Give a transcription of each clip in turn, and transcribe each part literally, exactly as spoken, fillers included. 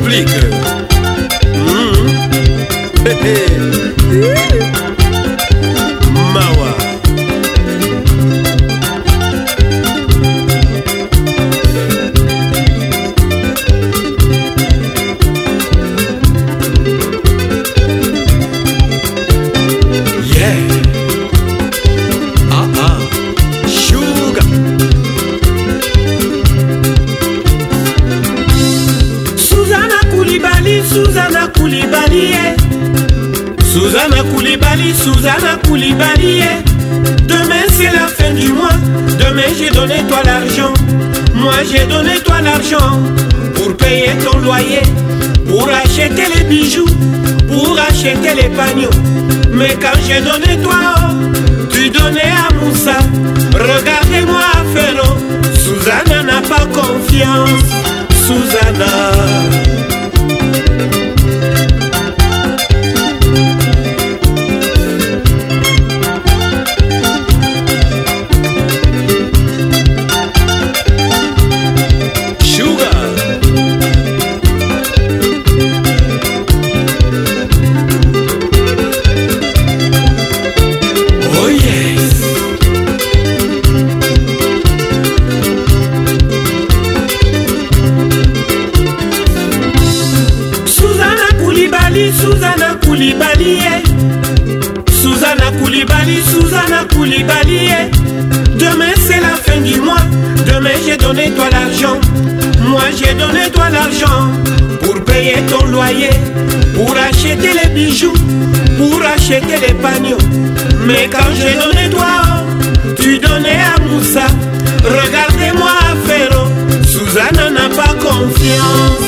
République. Mmh. Hey, hey. Mawa. Susanna Koulibaly, Susanna Koulibaly, Susanna Koulibaly. Demain c'est la fin du mois, demain j'ai donné toi l'argent. Moi j'ai donné toi l'argent pour payer ton loyer, pour acheter les bijoux, pour acheter les pagnots. Mais quand j'ai donné toi, tu donnais à Moussa. Regardez-moi à Ferro, Susanna n'a pas confiance. Susanna. Susanna Koulibaly, Susanna Koulibaly, Susanna Koulibaly. Demain c'est la fin du mois, demain j'ai donné toi l'argent. Moi j'ai donné toi l'argent pour payer ton loyer, pour acheter les bijoux, pour acheter les pagnots. Mais quand j'ai donné toi, tu donnais à Moussa. Regardez-moi à Ferro, Susanna n'a pas confiance.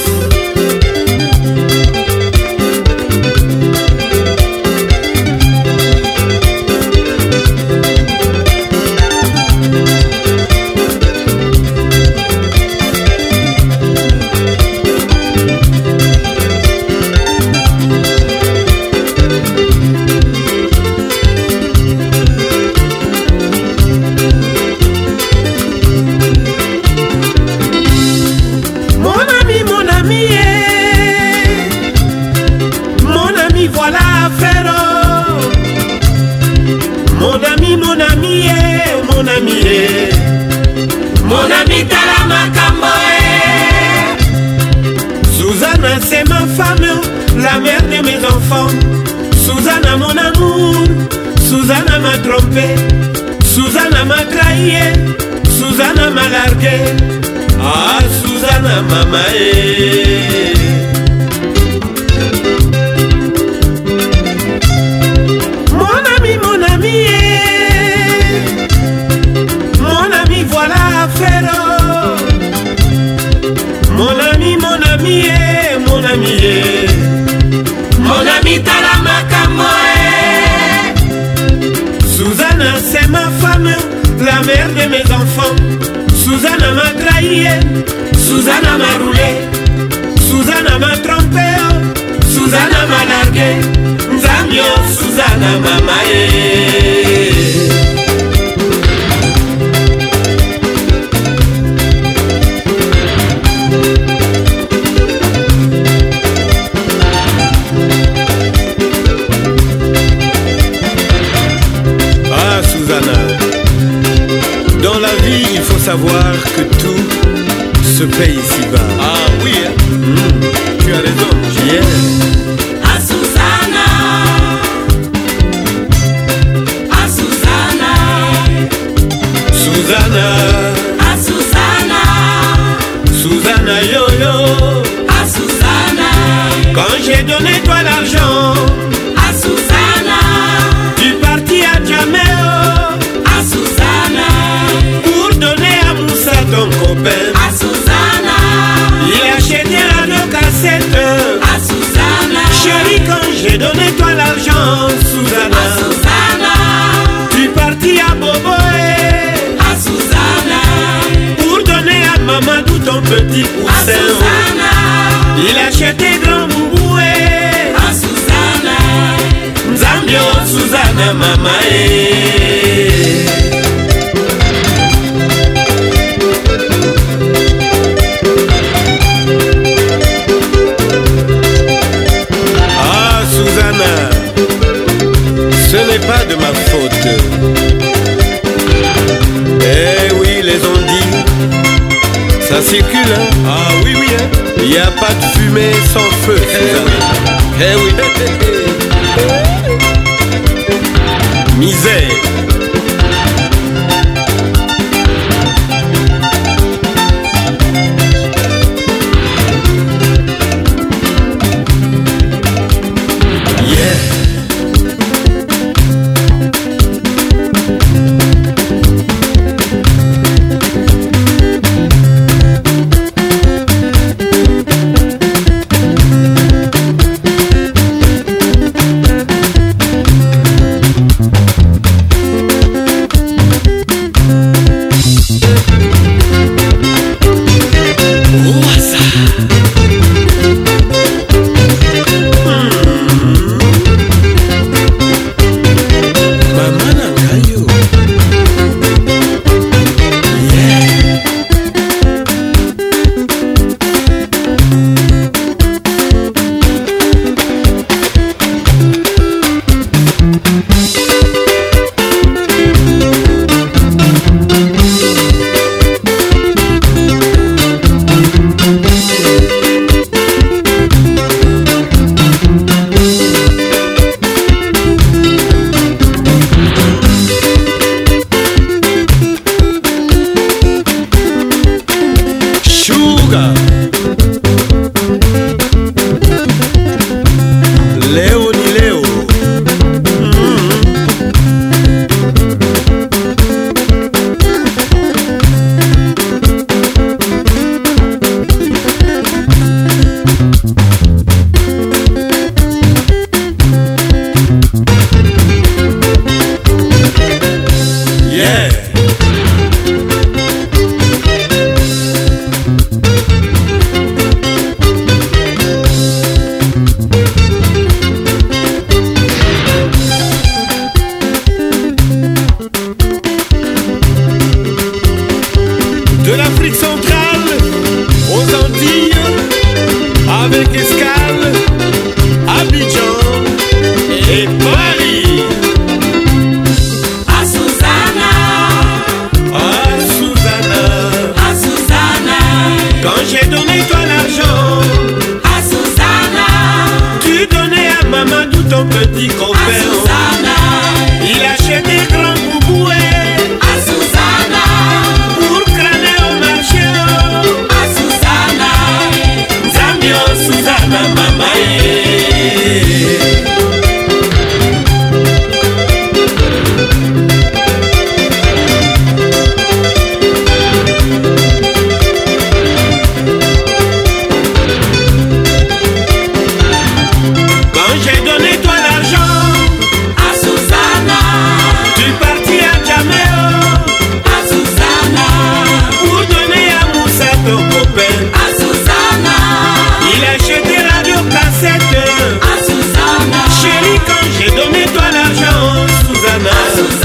Mon ami tala makambo eh. Susanna c'est ma femme, la mère de mes enfants. Susanna mon amour, Susanna m'a trompé, Susanna m'a trahi, Susanna m'a largué. Ah Susanna maman eh. Mon ami, mon ami eh. Mon ami, mon ami, eh, mon ami, eh. Mon ami tala makambo eh. Susanna c'est ma femme, la mère de mes enfants. Susanna m'a trahi, Susanna m'a roulé, Susanna m'a trompé, Susanna m'a largué. Nzambio, Susanna mama eh. Dans la vie, il faut savoir que tout se paye ici-bas. Ah oui, hein? Mmh, tu as raison. Yeah. Ah Susanna, ah Susanna, Susanna, ah Susanna, Susanna yo yo, ah Susanna. Quand j'ai donné toi l'argent, ah Susanna, tu partis à Djamel. ah Susanna, pour donner à Moussa ton copain. ah Susanna, il a acheté radio cassette. ah Susanna, chérie quand j'ai donné toi l'argent, Susanna, ah Susanna, tu partis à Boboé. ah Susanna, pour donner à Mamadou ton petit ah poussin. Susanna, il a acheté grand bouboué. ah Susanna, Nzambio, Susanna mama eh. Ce n'est pas de ma faute. Eh oui, les ont dit, ça circule, hein? Ah oui, oui, hein? Il n'y a pas de fumée sans feu. Eh oui, eh oui. Misère. Leo ni leo. Yeah. De l'Afrique centrale aux Antilles, avec escale, Abidjan et Paris. À Susanna, Ah Susanna, à Susanna, quand j'ai donné toi l'argent, à Susanna, tu donnais à Mamadou ton petit à copain. Susanna, Il achetait grand bouboué à Susanna, pour crâner au marché. à Susanna, Zambio Susanna mamae. Quand j'ai donné toi l'argent, à Susanna, tu partis à Jameo à Susanna, pour donner à Moussa ton copain. à Susanna, Il achetait radio cassette. à Susanna, Chérie, quand j'ai donné toi l'argent, Susanna, à Susanna.